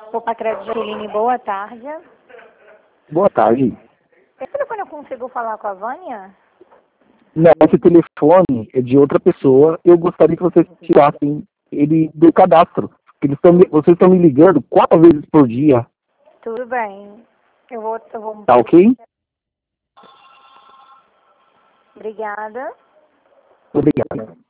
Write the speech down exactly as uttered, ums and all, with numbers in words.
Opa, Crédito Jaqueline, boa tarde. Boa tarde. Esse telefone eu consigo falar com a Vânia? Não, esse telefone é de outra pessoa. Eu gostaria que vocês tirassem ele do cadastro. Eles tão, me- vocês estão me ligando quatro vezes por dia. Tudo bem. Eu vou... Eu vou... Tá ok? Obrigada. Obrigado.